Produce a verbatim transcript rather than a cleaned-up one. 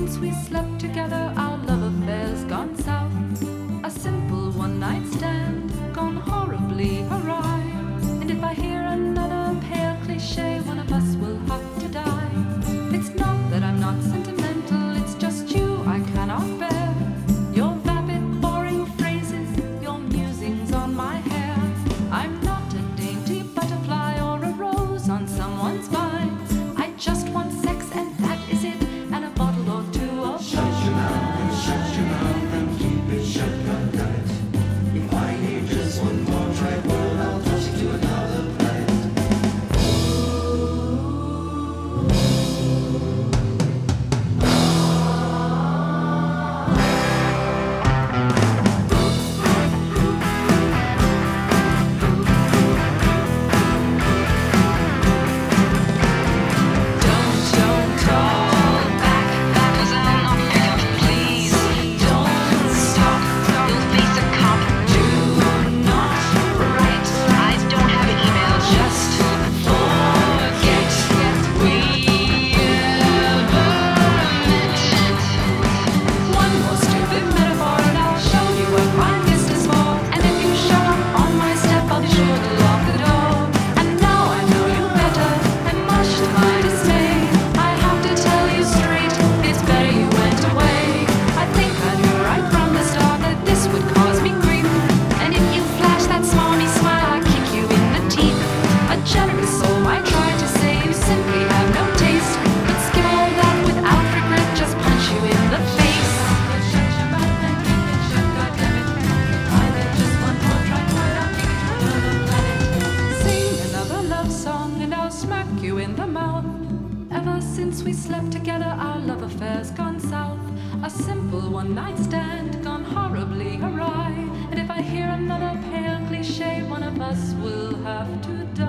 since we slept together, our love affair's gone south. A simple one-night stand gone horribly awry. And if I hear another pale cliche, one of us will have to die. It's not that I'm not sentimental, it's just you I cannot bear. Your vapid, boring phrases, your musings on my hair. I'm not a dainty butterfly or a rose on someone's vine. I just want sex and that is it, and a bottle or two of Shut your mouth and shut your mouth and keep it shut, not tight. If I hear just one more try, well, I'll toss you to another planet. Since we slept together, our love affair's gone south. A simple one-night stand gone horribly awry. And if I hear another pale cliche, one of us will have to die.